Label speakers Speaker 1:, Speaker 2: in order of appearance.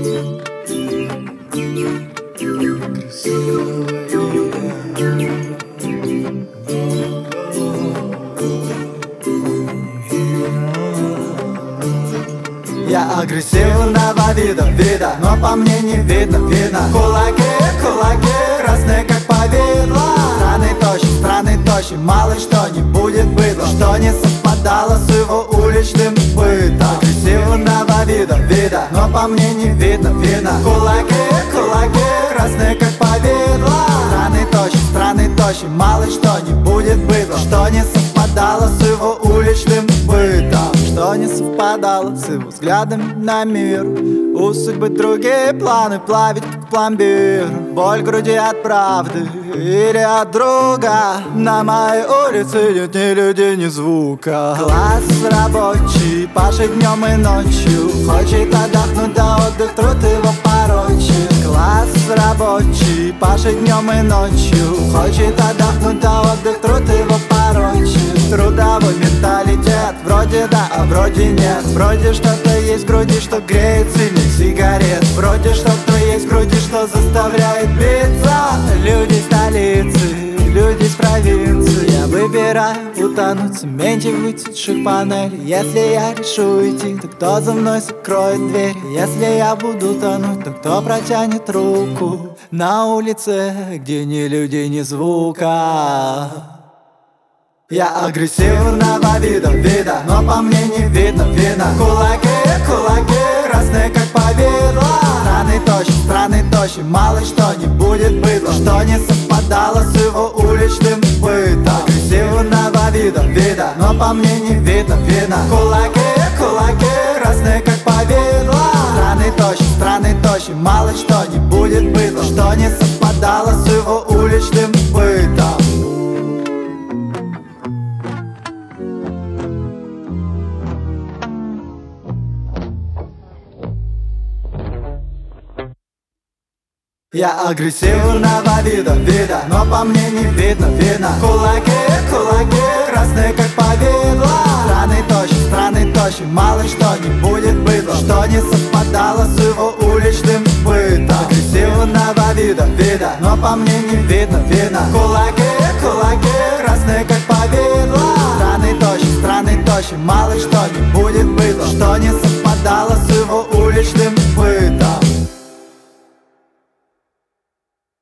Speaker 1: Я агрессивного вида, но по мне не видно. Кулаки, красные как повидло. Страны тощий, мало что не будет быдло, что не совпадало с его уличным бытом. Агрессивного вида, но по мне не видно. Кулаки, красные как повидло. Страны тощий, мало что не будет быдло, что не совпадало с его уличным бытом. Что не совпадало с его взглядом на мир. У судьбы другие планы, плавить как пломбир. Боль в груди от правды или от друга. На моей улице нет ни людей, ни звука. Класс рабочий, пашет днем и ночью. Хочет отдохнуть, да отдых труд его порочит. Класс рабочий, пашет днем и ночью. Хочет отдохнуть, да отдых труд его порочит. Трудовой менталитет, вроде да, а вроде нет. Вроде что-то есть в груди, что греет сильнее сигарет. Вроде что-то есть в груди, что заставляет биться. Люди столицы, люди с провинции. Я выбираю утонуть в цементе выцветших панелей. Если я решу идти, то кто за мной закроет дверь? Если я буду тонуть, то кто протянет руку? На улице, где ни людей, ни звука. Я агрессивного вида, но по мне не видно. Кулаки, красные как повидло. Страны тощий, мало что не будет быдло, что не совпадало с его уличным бытом. Агрессивного вида, но по мне не видно. Кулаки, красные как повидло. Страны тощий, мало что не будет быдло, что не совпадало с его уличным бытом. Я агрессивного вида, но по мне не видно. Кулаки, красные как повидло. Страны тощий, мало что не будет быдло, что не совпадало с его уличным бытом. Агрессивного вида, но по мне не видно. Кулаки, красные как повидло. Страны тощий, мало что не будет